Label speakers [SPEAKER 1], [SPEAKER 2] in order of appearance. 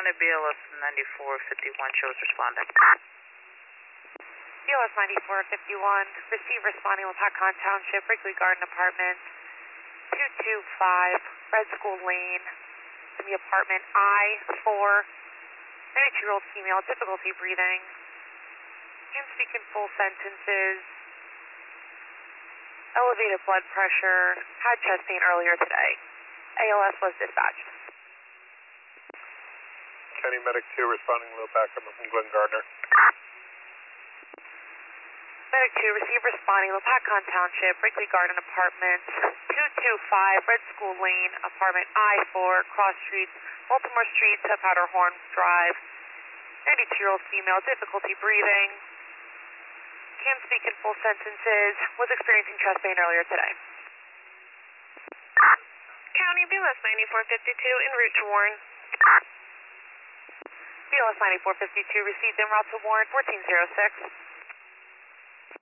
[SPEAKER 1] County BLS 9451 shows responding.
[SPEAKER 2] BLS 9451, receive responding Wapakongan Township, Wrigley Garden Apartment, 225 Red School Lane, in the apartment I-4, 92-year-old female, difficulty breathing, can't speak in full sentences, elevated blood pressure, had chest pain earlier today. ALS was dispatched.
[SPEAKER 3] County Medic 2 responding a little back. I'm from Glen Gardner.
[SPEAKER 2] Medic 2, receive responding Wapakongan Township, Wrigley Garden Apartment, 225 Red School Lane, apartment I-4, cross streets, Baltimore Street to Powderhorn Drive, 92-year-old female, difficulty breathing, can't speak in full sentences, was experiencing chest pain earlier today.
[SPEAKER 4] County BLS 9452 en route to Warren.
[SPEAKER 2] BLS 9452 received en route to Warren 1406.